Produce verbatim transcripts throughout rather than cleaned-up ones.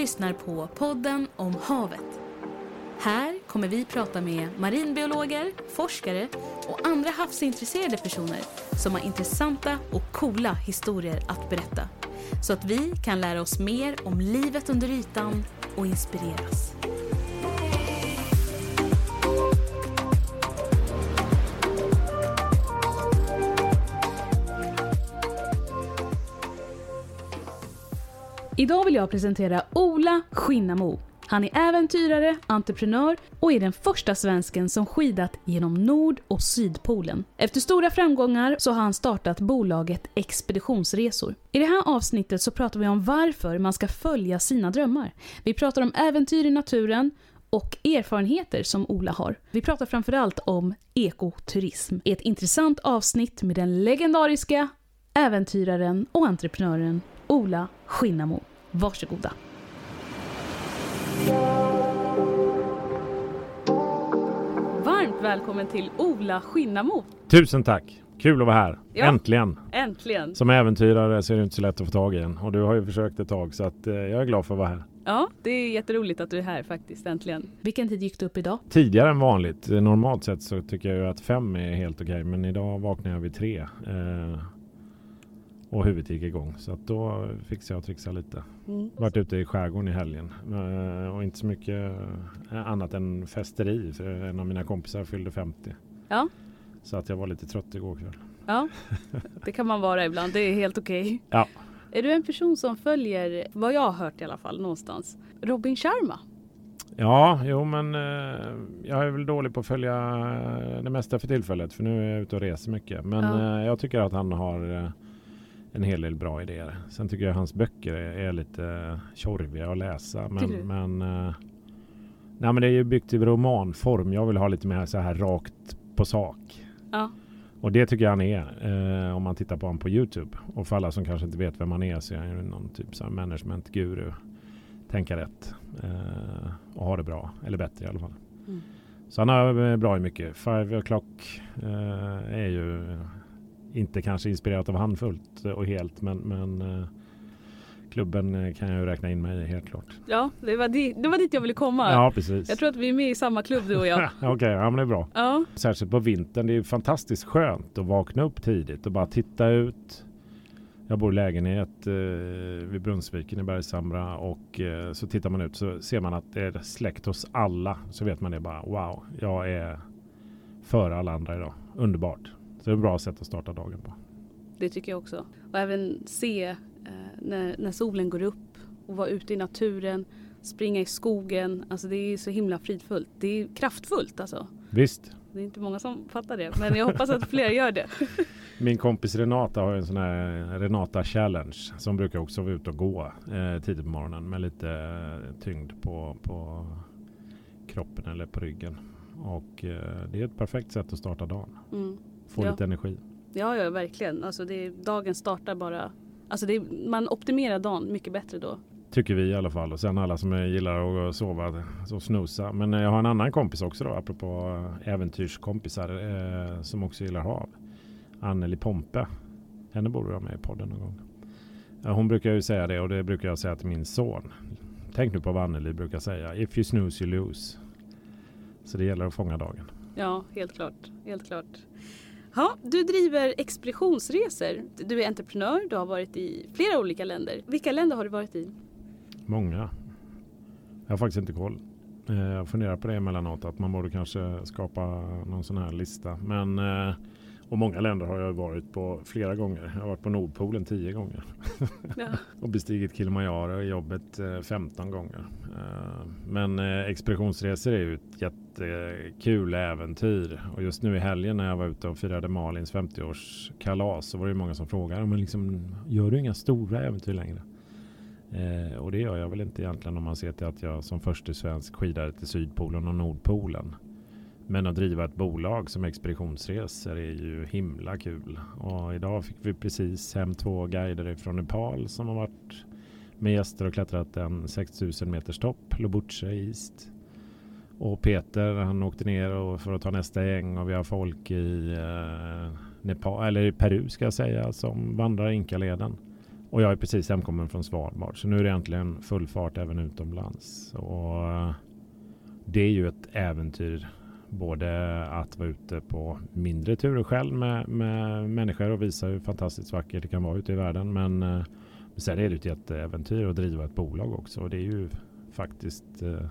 lyssnar på podden om havet. Här kommer vi prata med marinbiologer, forskare och andra havsintresserade personer som har intressanta och coola historier att berätta. Så att vi kan lära oss mer om livet under ytan och inspireras. Idag vill jag presentera Ola Skinnamo. Han är äventyrare, entreprenör och är den första svensken som skidat genom Nord- och Sydpolen. Efter stora framgångar så har han startat bolaget Expeditionsresor. I det här avsnittet så pratar vi om varför man ska följa sina drömmar. Vi pratar om äventyr i naturen och erfarenheter som Ola har. Vi pratar framförallt om ekoturism. Ett intressant avsnitt med den legendariska äventyraren och entreprenören Ola Skinnamo. Varsågoda. Varmt välkommen till Ola Skinnamo. Tusen tack. Kul att vara här. Ja, äntligen. Äntligen. Som äventyrare så är det inte så lätt att få tag i en. Och du har ju försökt ett tag så att, eh, jag är glad för att vara här. Ja, det är jätteroligt att du är här faktiskt, äntligen. Vilken tid gick du upp idag? Tidigare än vanligt. Normalt sett så tycker jag ju att fem är helt okej. Men idag vaknade jag vid tre. Eh, och huvudet gick igång. Så att då fixade jag att trixa lite. Mm. Varit ute i skärgården i helgen. Eh, och inte så mycket eh, annat än festeri. För en av mina kompisar fyllde femtio. Ja. Så att jag var lite trött igår kväll. Ja, det kan man vara ibland. Det är helt okej. Ja. Är du en person som följer, vad jag har hört i alla fall någonstans, Robin Sharma? Ja, jo men eh, jag är väl dålig på att följa det mesta för tillfället. För nu är jag ute och reser mycket. Men Ja. eh, jag tycker att han har eh, en hel del bra idéer. Sen tycker jag hans böcker är, är lite tjorviga att läsa. Men, men, eh, nej, men det är ju byggt i romanform. Jag vill ha lite mer så här rakt på sak. Ja. Och det tycker jag han är eh, om man tittar på honom på YouTube. Och för alla som kanske inte vet vem han är så är han ju någon typ så här management-guru. Tänka rätt. Eh, och ha det bra. Eller bättre i alla fall. Mm. Så han har bra i mycket. Five o'clock eh, är ju inte kanske inspirerat av han fullt och helt. Men, men eh, klubben kan jag ju räkna in mig i helt klart. Ja, det var, dit, det var dit jag ville komma. Ja, precis. Jag tror att vi är med i samma klubb, du och jag. Okej, okay, ja men det är bra. Ja. Särskilt på vintern. Det är fantastiskt skönt att vakna upp tidigt och bara titta ut. Jag bor i lägenhet eh, vid Brunnsviken i Bergshamra och eh, så tittar man ut så ser man att det är släkt hos alla. Så vet man det bara, wow, jag är före alla andra idag. Underbart. Så det är ett bra sätt att starta dagen på. Det tycker jag också. Och även se eh, när, när solen går upp och vara ute i naturen, springa i skogen. Alltså det är så himla fridfullt. Det är kraftfullt alltså. Visst. Det är inte många som fattar det, men jag hoppas att fler gör det. Min kompis Renata har en sån här Renata Challenge som brukar också vara ute och gå eh, tidigt på morgonen med lite eh, tyngd på, på kroppen eller på ryggen. Och eh, det är ett perfekt sätt att starta dagen. Mm. Få ja. lite energi. Ja, ja verkligen. Alltså det är, dagen startar bara... Alltså det är, man optimerar dagen mycket bättre då. Tycker vi i alla fall. Och sen alla som gillar att sova så snusa. Men jag har en annan kompis också då, apropå äventyrskompisar eh, som också gillar hav. Anneli Pompe. Henne borde jag med i podden någon gång. Ja, hon brukar ju säga det och det brukar jag säga till min son. Tänk nu på vad Anneli brukar säga. If you snooze you lose. Så det gäller att fånga dagen. Ja, helt klart. Helt klart. Ja, du driver expeditionsresor. Du är entreprenör. Du har varit i flera olika länder. Vilka länder har du varit i? Många. Jag har faktiskt inte koll. Jag funderar på det emellanåt att man borde kanske skapa någon sån här lista. Men, och många länder har jag varit på flera gånger. Jag har varit på Nordpolen tio gånger. Ja. Och bestigit Kilimanjaro i jobbet femton gånger. Men expeditionsresor är ju ett jättekul äventyr. Och just nu i helgen när jag var ute och firade Malins femtioårskalas så var det många som frågade men liksom, gör du inga stora äventyr längre? Eh, och det gör jag väl inte egentligen om man ser till att jag som första svensk skidade till Sydpolen och Nordpolen. Men att driva ett bolag som expeditionsresor är ju himla kul. Och idag fick vi precis hem två guider från Nepal som har varit med gäster och klättrat en sex tusen meters topp, Lobuche East. Och Peter han åkte ner och för att ta nästa gäng och vi har folk i eh, Nepal, eller i Peru ska jag säga som vandrar Inkaleden. Och jag är precis hemkommen från Svalbard. Så nu är det egentligen full fart även utomlands. Och det är ju ett äventyr. Både att vara ute på mindre turer själv med, med människor och visa hur fantastiskt vackert det kan vara ute i världen. Men eh, sen är det ju ett jätteäventyr att driva ett bolag också. Och det är ju faktiskt eh,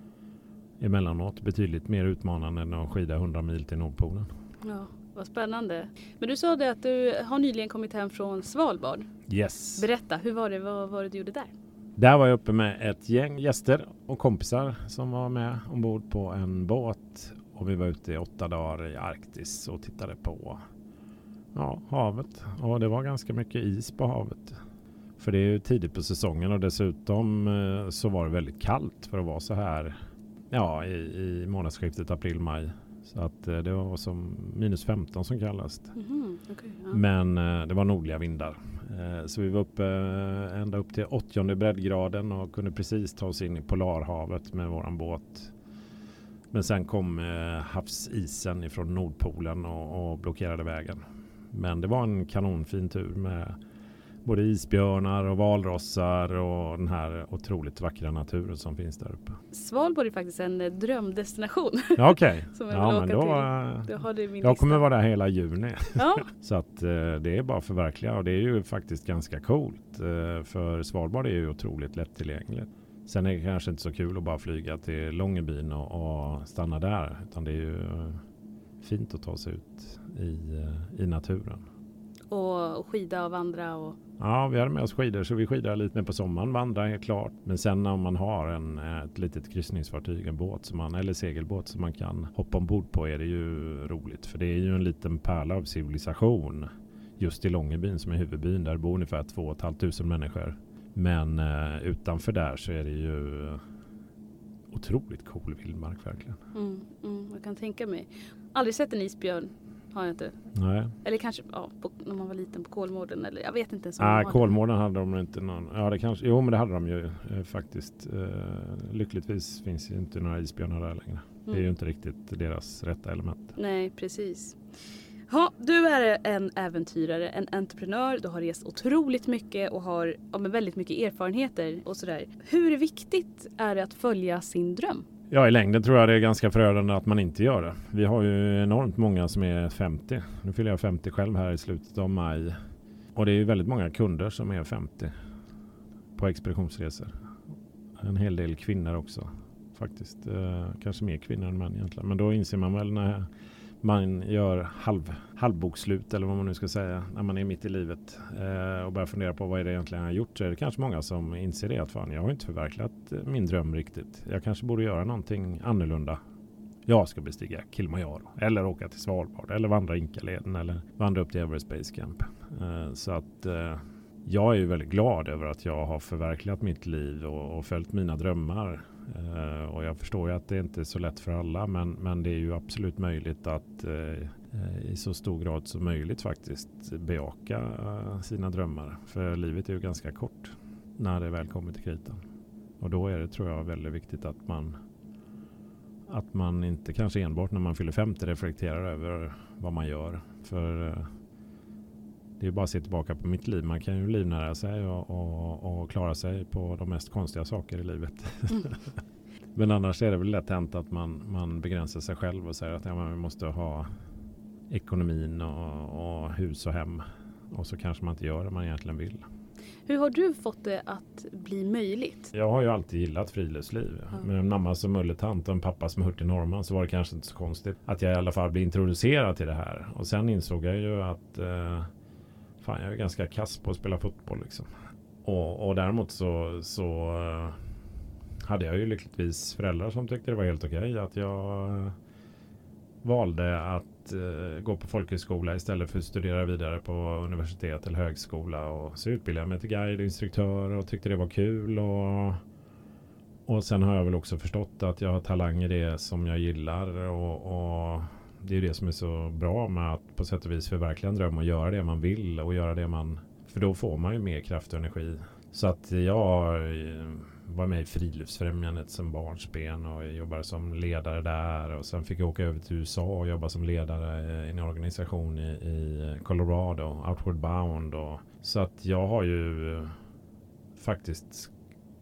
emellanåt betydligt mer utmanande än att skida hundra mil till Nordpolen. Ja, vad spännande. Men du sa det att du har nyligen kommit hem från Svalbard. Yes. Berätta, hur var det? Vad var det du gjorde där? Där var jag uppe med ett gäng gäster och kompisar som var med ombord på en båt. Och vi var ute i åtta dagar i Arktis och tittade på ja, havet. Och det var ganska mycket is på havet. För det är ju tidigt på säsongen och dessutom eh, så var det väldigt kallt för att vara så här ja, i, i månadsskiftet april-maj. Så att eh, det var som minus femton som kallast. Mm-hmm. Okay, ja. Men eh, det var nordliga vindar. Eh, så vi var uppe eh, ända upp till åttionde breddgraden och kunde precis ta oss in i Polarhavet med våran båt. Men sen kom eh, havsisen ifrån Nordpolen och, och blockerade vägen. Men det var en kanonfin tur med både isbjörnar och valrossar och den här otroligt vackra naturen som finns där uppe. Svalbard är faktiskt en eh, drömdestination. Ja, okej. Som jag Ja, vill men åka då, till. Då har det min jag kommer lista. vara där hela juni. Ja. Så att eh, det är bara att förverkliga och det är ju faktiskt ganska coolt. Eh, för Svalbard är ju otroligt lättillgängligt. Sen är det kanske inte så kul att bara flyga till Långebyn och, och stanna där. Utan det är ju fint att ta sig ut i, i naturen. Och skida och vandra och... Ja, vi hade med oss skidor så vi skidar lite mer på sommaren. Vandra helt klart. Men sen om man har en, ett litet kryssningsfartyg, en båt som man, eller segelbåt som man kan hoppa ombord på är det ju roligt. För det är ju en liten pärla av civilisation. Just i Långebyn som är huvudbyn. Där bor ungefär två och ett halvt tusen människor. Men eh, utanför där så är det ju otroligt cool vildmark verkligen. Mm, mm, jag kan tänka mig. Aldrig sett en isbjörn, har jag inte. Nej. Eller kanske ja, på, när man var liten på Kolmården. Eller jag vet inte ens om Nej, de ah, Kolmården hade de inte någon. Ja, det kanske. Jo, men det hade de ju eh, faktiskt. Eh, lyckligtvis finns ju inte några isbjörnar där längre. Mm. Det är ju inte riktigt deras rätta element. Nej, precis. Ja, du är en äventyrare, en entreprenör. Du har rest otroligt mycket och har ja, men väldigt mycket erfarenheter och sådär. Hur viktigt är det att följa sin dröm? Ja, i längden tror jag det är ganska förödande att man inte gör det. Vi har ju enormt många som är femtio. Nu fyller jag femtio själv här i slutet av maj. Och det är ju väldigt många kunder som är femtio på expeditionsresor. En hel del kvinnor också faktiskt. Eh, kanske mer kvinnor än män egentligen. Men då inser man väl när man gör halv, halvbokslut eller vad man nu ska säga när man är mitt i livet eh, och börjar fundera på vad är det egentligen jag har gjort, så är det kanske många som inser det att fan, jag har inte förverkligat min dröm riktigt. Jag kanske borde göra någonting annorlunda. Jag ska bestiga Kilimanjaro eller åka till Svalbard eller vandra Inkaleden eller vandra upp till Everest Base Camp. Eh, så att eh, jag är ju väldigt glad över att jag har förverkligat mitt liv och, och följt mina drömmar. Uh, och jag förstår ju att det inte är så lätt för alla, men, men det är ju absolut möjligt att uh, i så stor grad som möjligt faktiskt bejaka uh, sina drömmar. För livet är ju ganska kort när det väl kommer till kritan. Och då är det, tror jag, väldigt viktigt att man att man inte kanske enbart när man fyller femtio reflekterar över vad man gör. För uh, det är bara att se tillbaka på mitt liv. Man kan ju livnära sig och, och, och klara sig på de mest konstiga saker i livet. Mm. Men annars är det väl lätt hänt att man, man begränsar sig själv och säger att ja, man måste ha ekonomin och, och hus och hem. Och så kanske man inte gör det man egentligen vill. Hur har du fått det att bli möjligt? Jag har ju alltid gillat friluftsliv. Mm. Med en mamma som mulletant och en pappa som hört i Norrman så var det kanske inte så konstigt att jag i alla fall blev introducerad till det här. Och sen insåg jag ju att eh, fan, jag är ganska kass på att spela fotboll liksom. Och, och däremot så, så uh, hade jag ju lyckligtvis föräldrar som tyckte det var helt okej att jag uh, valde att uh, gå på folkhögskola istället för att studera vidare på universitet eller högskola. Och så utbildade jag mig till guide och instruktör och tyckte det var kul. Och, och sen har jag väl också förstått att jag har talang i det som jag gillar och, och det är det som är så bra med att på sätt och vis förverkliga en dröm och göra det man vill och göra det man... För då får man ju mer kraft och energi. Så att jag var med i Friluftsfrämjandet som barnsben och jobbade som ledare där. Och sen fick jag åka över till U S A och jobba som ledare i en organisation i, i Colorado, Outward Bound. Och Så att jag har ju eh, faktiskt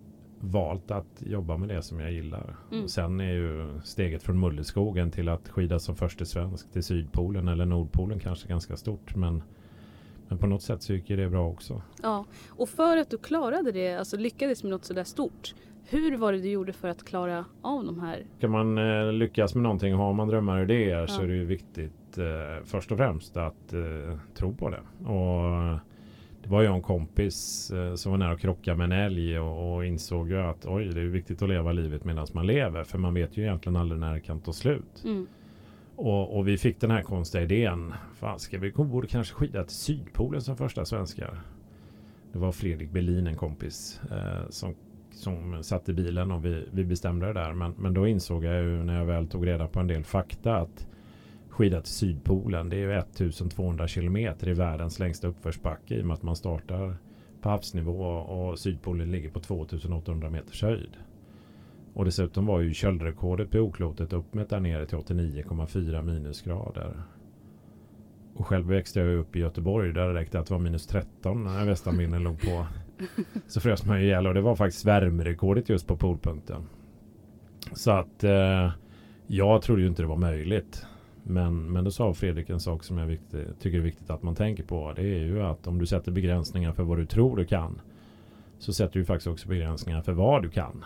valt att jobba med det som jag gillar. Mm. Och sen är ju steget från Mulleskogen till att skida som första svensk till Sydpolen eller Nordpolen kanske ganska stort. Men, men på något sätt så gick det bra också. Ja, och för att du klarade det, alltså lyckades med något sådär stort. Hur var det du gjorde för att klara av de här? Kan man eh, lyckas med någonting, har man drömmar och idéer, ja, så är det ju viktigt eh, först och främst att eh, tro på det. Och det var ju en kompis eh, som var nära att krocka med en älg och, och insåg ju att oj, det är viktigt att leva livet medan man lever. För man vet ju egentligen aldrig när det kan ta slut. Mm. Och, och vi fick den här konstiga idén. Fan, ska vi borde kanske skida till Sydpolen som första svenskar? Det var Fredrik Berlin, en kompis, eh, som, som satt i bilen och vi, vi bestämde det där. Men, men då insåg jag ju när jag väl tog reda på en del fakta att skida till Sydpolen, det är ju ettusentvåhundra kilometer i världens längsta uppförsbacke i och med att man startar på havsnivå och Sydpolen ligger på tvåtusenåttahundra meters höjd. Och dessutom var ju köldrekordet på jordklotet uppmätt där nere till åttionio komma fyra minusgrader. Och själv växte jag upp i Göteborg där det räckte att det var minus tretton när västanvinden låg på. Så frös man ju ihjäl och det var faktiskt värmerekordet just på polpunkten. Så att eh, jag trodde ju inte det var möjligt. Men, men då sa Fredrik en sak som jag viktig, tycker är viktigt att man tänker på. Det är ju att om du sätter begränsningar för vad du tror du kan, så sätter du faktiskt också begränsningar för vad du kan.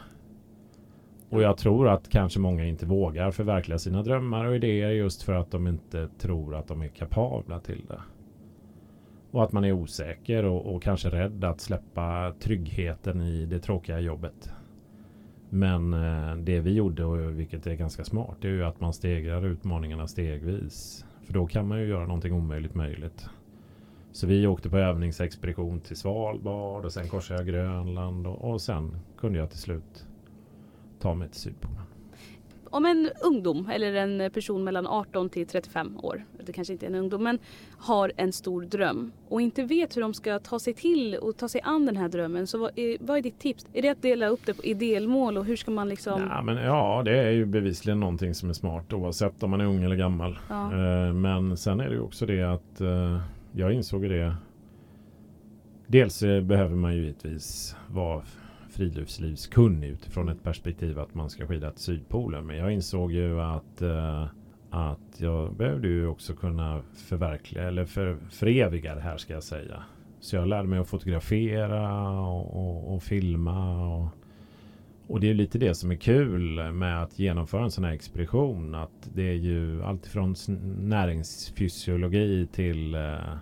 Och jag tror att kanske många inte vågar förverkliga sina drömmar och idéer just för att de inte tror att de är kapabla till det. Och att man är osäker och, och kanske rädd att släppa tryggheten i det tråkiga jobbet. Men eh, det vi gjorde, och vilket är ganska smart, det är ju att man stegrar utmaningarna stegvis. För då kan man ju göra någonting omöjligt möjligt. Så vi åkte på övningsexpedition till Svalbard och sen korsade jag Grönland och, och sen kunde jag till slut ta mig till Sydpolen. Om en ungdom eller en person mellan arton till trettiofem år, det kanske inte är en ungdom, men har en stor dröm och inte vet hur de ska ta sig till och ta sig an den här drömmen, så vad är, vad är ditt tips? Är det att dela upp det i delmål och hur ska man liksom... Ja, men, ja, det är ju bevisligen någonting som är smart oavsett om man är ung eller gammal. Ja. Eh, men sen är det ju också det att eh, jag insåg det. Dels eh, behöver man ju givetvis vara friluftslivskunnig utifrån ett perspektiv att man ska skida till Sydpolen. Men jag insåg ju att, eh, att jag behövde ju också kunna förverkliga eller för, föreviga det här, ska jag säga. Så jag lärde mig att fotografera och, och, och filma. Och, och det är lite det som är kul med att genomföra en sån här expedition. Att det är ju allt från näringsfysiologi till, eh,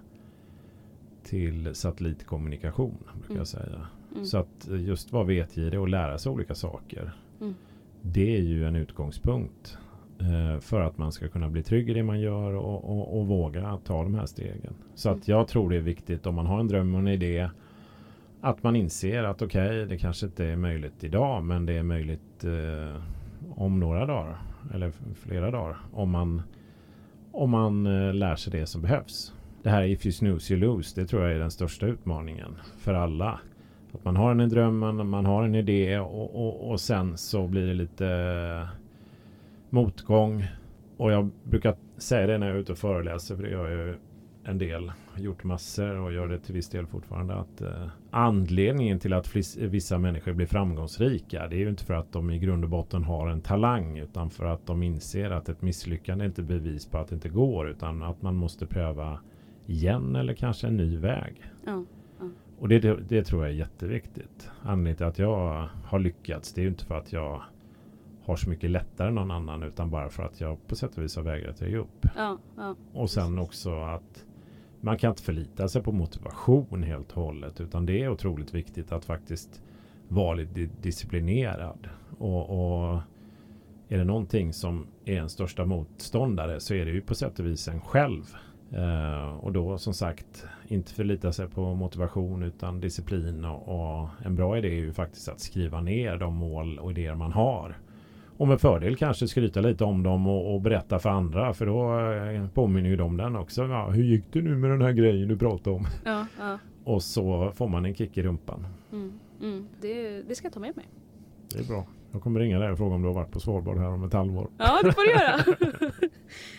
till satellitkommunikation, brukar mm. jag säga. Mm. Så att just vara vetgirig och lära sig olika saker. Mm. Det är ju en utgångspunkt eh, för att man ska kunna bli trygg i det man gör och, och, och våga ta de här stegen. Så Mm. att jag tror det är viktigt om man har en dröm och en idé att man inser att okej, okay, det kanske inte är möjligt idag, men det är möjligt eh, om några dagar eller flera dagar om man, om man eh, lär sig det som behövs. Det här if you snooze you lose, det tror jag är den största utmaningen för alla. Att man har en dröm, man har en idé och, och, och sen så blir det lite motgång. Och jag brukar säga det när jag är ute och föreläser, för det gör jag ju en del, gjort massor och gör det till viss del fortfarande, att eh, anledningen till att flis, vissa människor blir framgångsrika, det är ju inte för att de i grund och botten har en talang, utan för att de inser att ett misslyckande är inte bevis på att det inte går, utan att man måste pröva igen eller kanske en ny väg. Ja. Ja. Och det, det, det tror jag är jätteviktigt. Anledningen till att jag har lyckats, det är ju inte för att jag har så mycket lättare än någon annan, utan bara för att jag på sätt och vis har vägrat att ge upp. Ja, ja. Och sen också att man kan inte förlita sig på motivation helt och hållet, utan det är otroligt viktigt att faktiskt vara lite disciplinerad. Och, och är det någonting som är en största motståndare, så är det ju på sätt och vis en själv. Uh, och då som sagt inte förlita sig på motivation utan disciplin, och, och en bra idé är ju faktiskt att skriva ner de mål och idéer man har. Och med fördel kanske skryta lite om dem och, och berätta för andra, för då uh, påminner ju de den också. Ja, hur gick det nu med den här grejen du pratade om? Ja, ja. Och så får man en kick i rumpan. Mm, mm. Det, det ska jag ta med mig. Det är bra. Jag kommer ringa dig och fråga om du har varit på Svalbard här om ett halvår. Ja, det får du göra.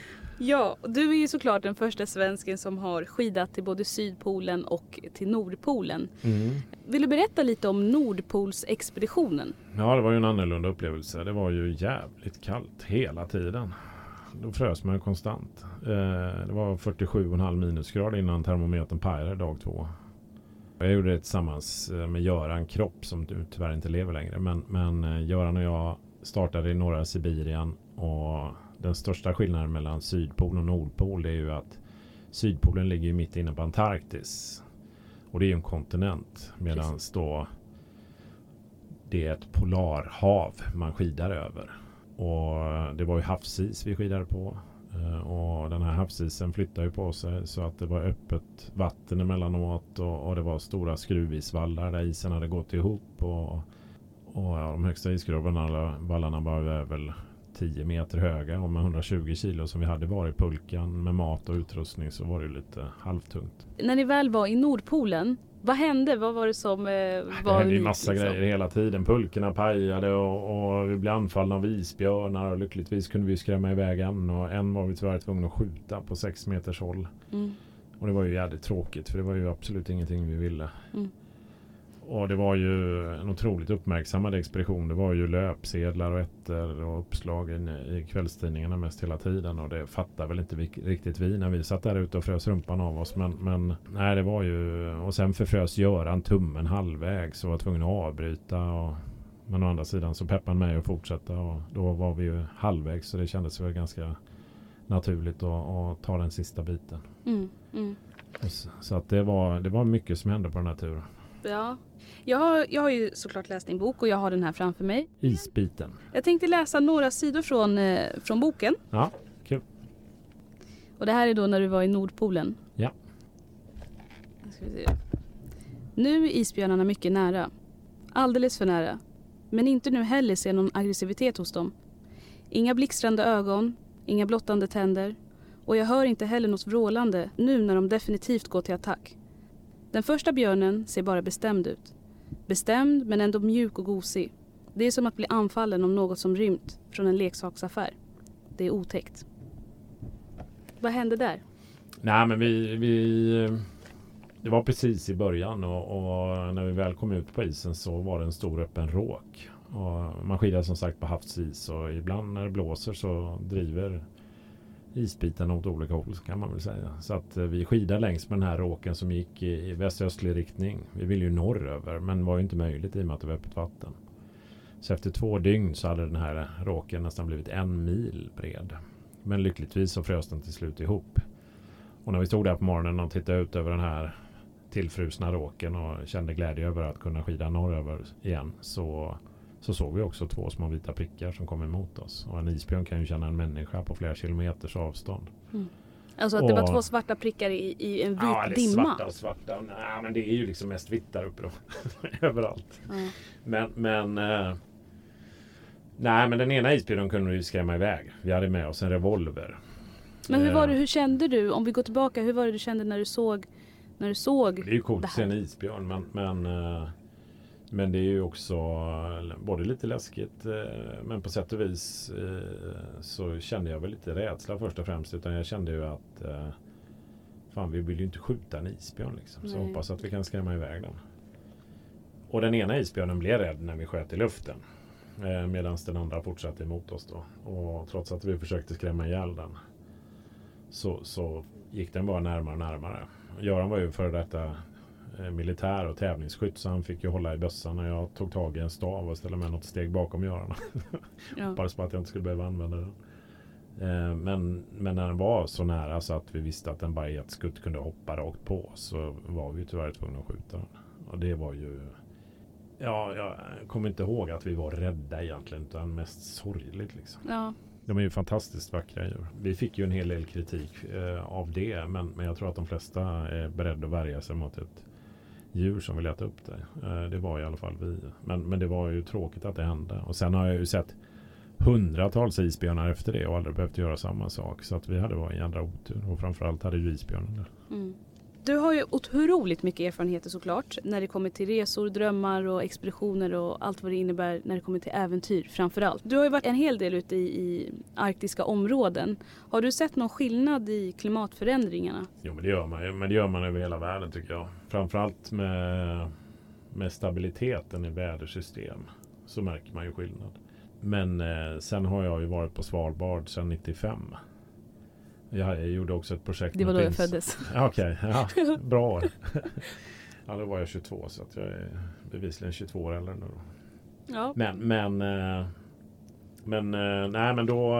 Ja, du är ju såklart den första svensken som har skidat till både Sydpolen och till Nordpolen. Mm. Vill du berätta lite om Nordpolsexpeditionen? Ja, det var ju en annorlunda upplevelse. Det var ju jävligt kallt hela tiden. Då frös man konstant. Eh, det var fyrtiosju komma fem minusgrad innan termometern pajade dag två. Jag gjorde det tillsammans med Göran Kropp som tyvärr inte lever längre. Men, men Göran och jag startade i norra Sibirien, och den största skillnaden mellan Sydpol och Nordpol är ju att Sydpolen ligger ju mitt inne på Antarktis. Och det är ju en kontinent, medan då det är ett polarhav man skidar över. Och det var ju havsis vi skidade på. Och den här havsisen flyttade ju på sig så att det var öppet vatten emellanåt, och, och det var stora skruvisvallar där isen hade gått ihop, och, och ja, de högsta isskruvarna vallarna var väl tio meter höga, och med hundratjugo kilo som vi hade varit i pulkan med mat och utrustning så var det lite halvtungt. När ni väl var i Nordpolen, vad hände? Vad var det som eh, var Det hände ju massa liksom? grejer hela tiden. Pulkorna pajade och, och vi blev anfallna av isbjörnar, och lyckligtvis kunde vi skrämma iväg en, och en var vi tyvärr tvungna att skjuta på sex meters håll. Mm. Och det var ju jävligt tråkigt, för det var ju absolut ingenting vi ville. Mm. Och det var ju en otroligt uppmärksammad expedition. Det var ju löpsedlar och ettor och uppslag i, i kvällstidningarna mest hela tiden. Och det fattar väl inte vi, riktigt vi när vi satt där ute och frös rumpan av oss. Men, men nej, det var ju... Och sen förfrös Göran tummen halvväg, så var tvungen att avbryta. Och, men å andra sidan så peppade mig att fortsätta, och då var vi ju halvväg, så det kändes väl ganska naturligt att, att ta den sista biten. Mm, mm. Så, så att det var, det var mycket som hände på den här turen. Ja, jag har, jag har ju såklart läst din bok, och jag har den här framför mig. Isbiten. Jag tänkte läsa några sidor från, eh, från boken. Ja, kul. Och det här är då när du var i Nordpolen. Ja. Ska vi se. Nu är isbjörnarna mycket nära. Alldeles för nära. Men inte nu heller ser någon aggressivitet hos dem. Inga blixtrande ögon, inga blottande tänder. Och jag hör inte heller något vrålande nu när de definitivt går till attack. Den första björnen ser bara bestämd ut. Bestämd men ändå mjuk och gosig. Det är som att bli anfallen om något som rymt från en leksaksaffär. Det är otäckt. Vad hände där? Nej, men vi... vi det var precis i början, och, och när vi väl kom ut på isen så var det en stor öppen råk. Och man skidar som sagt på havsis, och ibland när det blåser så driver isbiten åt olika håll, kan man väl säga. Så att vi skidade längs med den här råken som gick i västöstlig riktning. Vi ville ju norröver, men var ju inte möjligt i och med att det var öppet vatten. Så efter två dygn så hade den här råken nästan blivit en mil bred. Men lyckligtvis så frös den till slut ihop. Och när vi stod där på morgonen och tittade ut över den här tillfrusna råken och kände glädje över att kunna skida norröver igen, så, så såg vi också två små vita prickar som kom emot oss. Och en isbjörn kan ju känna en människa på flera kilometers avstånd. Mm. Alltså att och, det var två svarta prickar i, i en vit ja, eller dimma? Svarta och svarta. Nej, men det är ju liksom mest vitt där uppe då. Överallt. Mm. Men, men eh, nej, men den ena isbjörnen kunde vi skrämma iväg. Vi hade med oss en revolver. Men hur var det, hur kände du, om vi går tillbaka, hur var det du kände när du såg när du såg det är ju coolt att se en isbjörn, men, men, men det är ju också både lite läskigt, men på sätt och vis så kände jag väl lite rädsla först och främst, utan jag kände ju att fan, vi vill ju inte skjuta en isbjörn liksom, så hoppas att vi kan skrämma iväg den. Och den ena isbjörnen blev rädd när vi sköt i luften, medan den andra fortsatte emot oss då, och trots att vi försökte skrämma ihjäl den så, så gick den bara närmare och närmare. Göran var ju före detta eh, militär och tävlingsskytt, så han fick ju hålla i bössan, och jag tog tag i en stav och ställde mig något steg bakom Göran. Ja. Hoppades på att jag inte skulle behöva använda den. Eh, men, men när den var så nära så att vi visste att den bara i ett skutt kunde hoppa rakt på, så var vi tyvärr tvungna att skjuta den. Och det var ju... Ja, jag kommer inte ihåg att vi var rädda egentligen, utan mest sorgligt liksom. Ja. De är ju fantastiskt vackra djur. Vi fick ju en hel del kritik eh, av det, men, men jag tror att de flesta är beredda att värja sig mot ett djur som vill äta upp det. Eh, det var i alla fall vi. Men, men det var ju tråkigt att det hände. Och sen har jag ju sett hundratals isbjörnar efter det och aldrig behövt göra samma sak. Så att vi hade varit en jävla otur. Och framförallt hade ju isbjörnen det. Mm. Du har ju otroligt mycket erfarenheter såklart när det kommer till resor, drömmar och expeditioner och allt vad det innebär när det kommer till äventyr framförallt. Du har ju varit en hel del ute i, i arktiska områden. Har du sett någon skillnad i klimatförändringarna? Jo, men det gör man ju. Men det gör man över hela världen tycker jag. Framförallt med, med stabiliteten i vädersystem så märker man ju skillnad. Men eh, sen har jag ju varit på Svalbard sedan nittiofem. Jag, jag gjorde också ett projekt. Det var då prins. jag föddes. Okej, okay, ja, bra år. Ja, då var jag tjugotvå så att jag är bevisligen tjugotvå år äldre nu. Ja. Men, men, men, nej men då,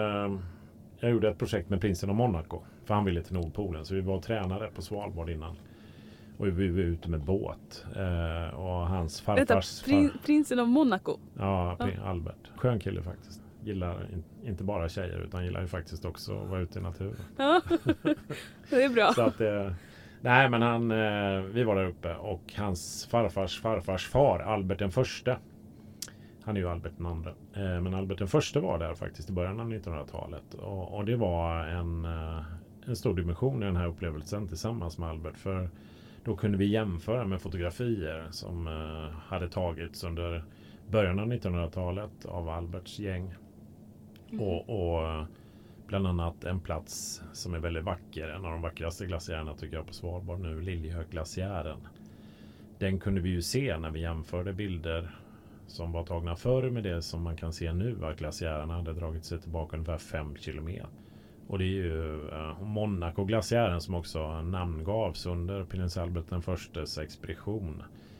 jag gjorde ett projekt med prinsen av Monaco. För han ville till Nordpolen, så vi var och tränade på Svalbard innan. Och vi var ute med båt. Och hans farfars... Vänta, prin, prinsen av Monaco? Ja, ja, Albert. Skön kille faktiskt. Gillar in, inte bara tjejer utan gillar ju faktiskt också att vara ute i naturen. Ja, det är bra. Så att, eh, nej men han, eh, vi var där uppe och hans farfars farfars far, Albert den förste. Han är ju Albert den andra. Eh, men Albert den förste var där faktiskt i början av nittonhundratalet. Och, och det var en, eh, en stor dimension i den här upplevelsen tillsammans med Albert. För då kunde vi jämföra med fotografier som eh, hade tagits under början av nittonhundratalet av Alberts gäng. Mm. Och, och bland annat en plats som är väldigt vacker, en av de vackraste glaciärerna tycker jag på Svalbard nu, Liljejöglaciären. Den kunde vi ju se när vi jämförde bilder som var tagna förr med det som man kan se nu, att glaciärerna hade dragit sig tillbaka ungefär fem kilometer. Och det är ju uh, Monaco-glaciären som också namngavs under prins Albert den förstes expedition.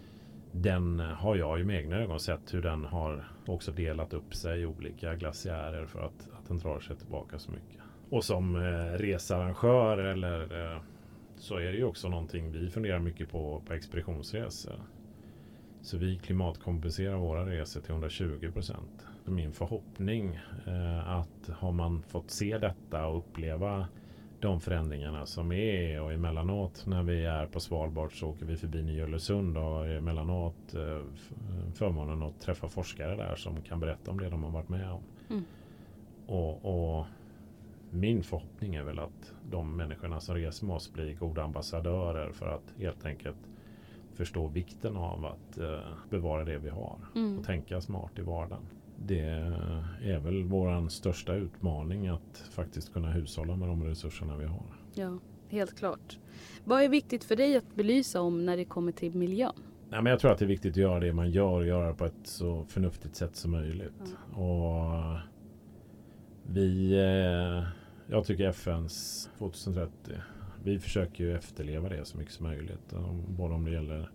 Den har jag i med egna ögon sett hur den har också delat upp sig i olika glaciärer för att, att den drar sig tillbaka så mycket. Och som eh, resarrangör eller, eh, så är det ju också någonting vi funderar mycket på på expeditionsresor. Så vi klimatkompenserar våra resor till hundratjugo procent. Min förhoppning eh, att har man fått se detta och uppleva de förändringarna som är, och emellanåt när vi är på Svalbard så åker vi förbi Ny-Ålesund och emellanåt eh, förmånen att träffa forskare där som kan berätta om det de har varit med om. Mm. Och, och min förhoppning är väl att de människorna som reser med oss blir goda ambassadörer för att helt enkelt förstå vikten av att eh, bevara det vi har mm. och tänka smart i vardagen. Det är väl våran största utmaning att faktiskt kunna hushålla med de resurserna vi har. Ja, helt klart. Vad är viktigt för dig att belysa om när det kommer till miljön? Nej, men jag tror att det är viktigt att göra det man gör och göra det på ett så förnuftigt sätt som möjligt. Mm. Och vi, eh, jag tycker F N:s tjugohundratrettio, vi försöker ju efterleva det så mycket som möjligt. Både om det gäller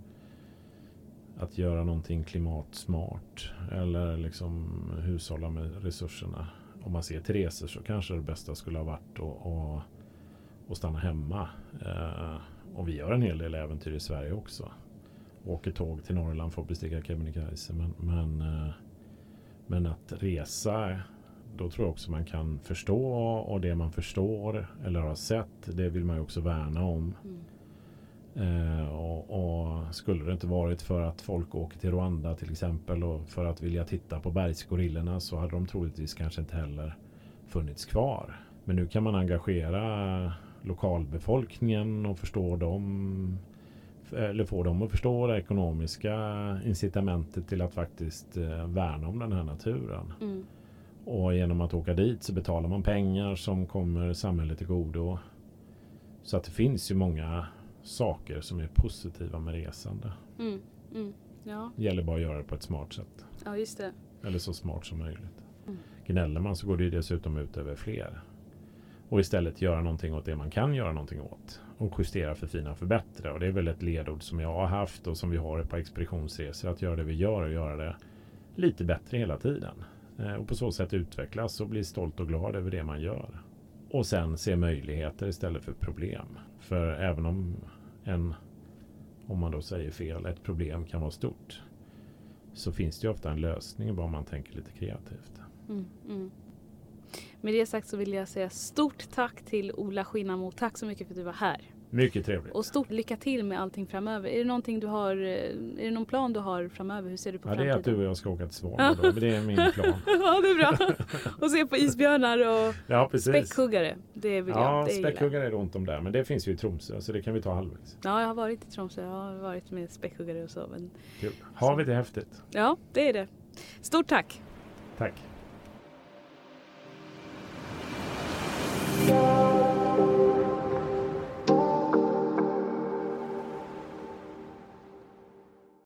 att göra någonting klimatsmart eller liksom hushålla med resurserna. Om man ser till resor så kanske det bästa skulle ha varit att, att, att stanna hemma. Eh, och vi gör en hel del äventyr i Sverige också. Åker tåg till Norrland för att bestiga Kebnekaise. Men, men, eh, men att resa, då tror jag också man kan förstå, och det man förstår eller har sett, det vill man ju också värna om. Mm. Eh, och, och skulle det inte varit för att folk åker till Rwanda till exempel och för att vilja titta på bergsgorillorna, så hade de troligtvis kanske inte heller funnits kvar. Men nu kan man engagera lokalbefolkningen och förstå dem, eller få dem att förstå det ekonomiska incitamentet till att faktiskt eh, värna om den här naturen. Mm. Och genom att åka dit så betalar man pengar som kommer samhället till godo. Så att det finns ju många saker som är positiva med resande. Mm, mm, ja. Det gäller bara att göra det på ett smart sätt. Ja, just det. Eller så smart som möjligt. Mm. Gnäller man så går det ju dessutom ut över fler. Och istället göra någonting åt det man kan göra någonting åt. Och justera, förfina, förbättra. Och det är väl ett ledord som jag har haft och som vi har på expeditionsresor. Att göra det vi gör och göra det lite bättre hela tiden. Eh, och på så sätt utvecklas och bli stolt och glad över det man gör. Och sen se möjligheter istället för problem. För även om en, om man då säger fel, ett problem kan vara stort, så finns det ju ofta en lösning bara man tänker lite kreativt. Mm, mm. Med det sagt så vill jag säga stort tack till Ola Skinnamo. Tack så mycket för att du var här. Mycket trevligt. Och stort lycka till med allting framöver. Är det någonting du har, är det någon plan du har framöver? Hur ser du på ja, framtiden? Det är att du och jag ska åka till Svalbard då. Det är min plan. Ja, det är bra. Och se på isbjörnar och ja, späckhuggare. Det vill jag. Ja, det späckhuggare är runt om där. Men det finns ju i Tromsö, så det kan vi ta halvvägs. Ja, jag har varit i Tromsö. Jag har varit med späckhuggare och så. Men... Kul. Havet är häftigt. Ja, det är det. Stort tack. Tack.